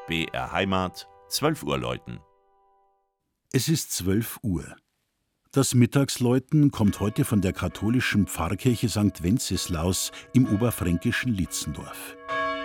BR Heimat, 12 Uhr läuten. Es ist 12 Uhr. Das Mittagsläuten kommt heute von der katholischen Pfarrkirche St. Wenceslaus im oberfränkischen Lietzendorf.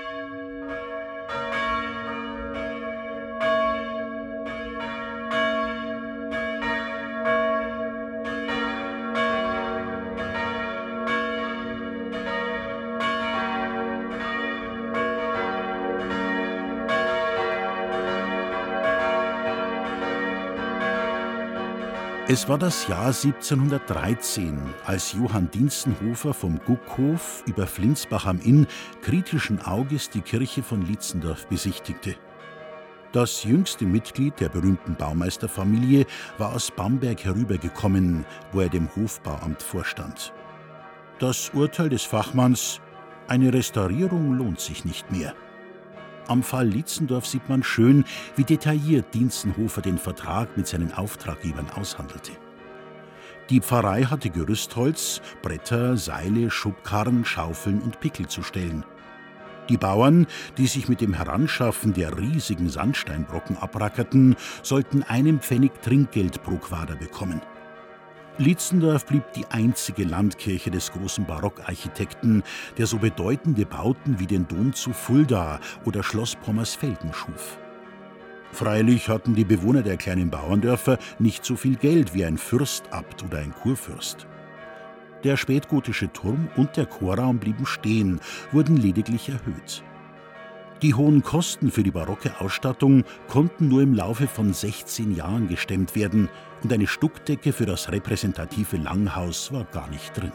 Es war das Jahr 1713, als Johann Dienstenhofer vom Guckhof über Flinsbach am Inn kritischen Auges die Kirche von Lietzendorf besichtigte. Das jüngste Mitglied der berühmten Baumeisterfamilie war aus Bamberg herübergekommen, wo er dem Hofbauamt vorstand. Das Urteil des Fachmanns: eine Restaurierung lohnt sich nicht mehr. Am Fall Lietzendorf sieht man schön, wie detailliert Dienstenhofer den Vertrag mit seinen Auftraggebern aushandelte. Die Pfarrei hatte Gerüstholz, Bretter, Seile, Schubkarren, Schaufeln und Pickel zu stellen. Die Bauern, die sich mit dem Heranschaffen der riesigen Sandsteinbrocken abrackerten, sollten 1 Pfennig Trinkgeld pro Quader bekommen. Lietzendorf blieb die einzige Landkirche des großen Barockarchitekten, der so bedeutende Bauten wie den Dom zu Fulda oder Schloss Pommersfelden schuf. Freilich hatten die Bewohner der kleinen Bauerndörfer nicht so viel Geld wie ein Fürstabt oder ein Kurfürst. Der spätgotische Turm und der Chorraum blieben stehen, wurden lediglich erhöht. Die hohen Kosten für die barocke Ausstattung konnten nur im Laufe von 16 Jahren gestemmt werden, und eine Stuckdecke für das repräsentative Langhaus war gar nicht drin.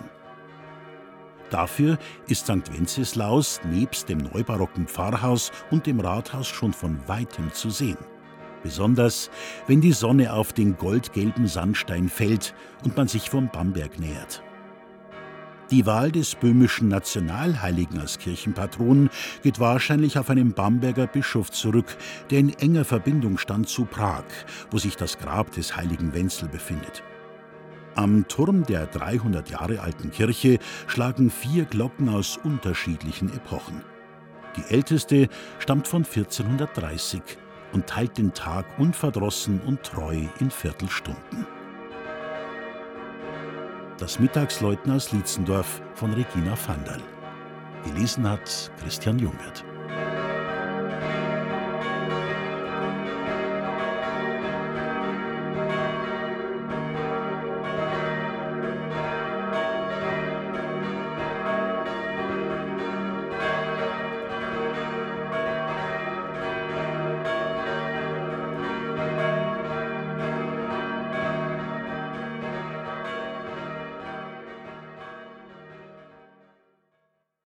Dafür ist St. Wenceslaus nebst dem neubarocken Pfarrhaus und dem Rathaus schon von weitem zu sehen. Besonders, wenn die Sonne auf den goldgelben Sandstein fällt und man sich vom Bamberg nähert. Die Wahl des böhmischen Nationalheiligen als Kirchenpatron geht wahrscheinlich auf einen Bamberger Bischof zurück, der in enger Verbindung stand zu Prag, wo sich das Grab des heiligen Wenzel befindet. Am Turm der 300 Jahre alten Kirche schlagen 4 Glocken aus unterschiedlichen Epochen. Die älteste stammt von 1430 und teilt den Tag unverdrossen und treu in Viertelstunden. Das Mittagsläuten aus Lietzendorf von Regina Vandal. Gelesen hat Christian Jungwirth.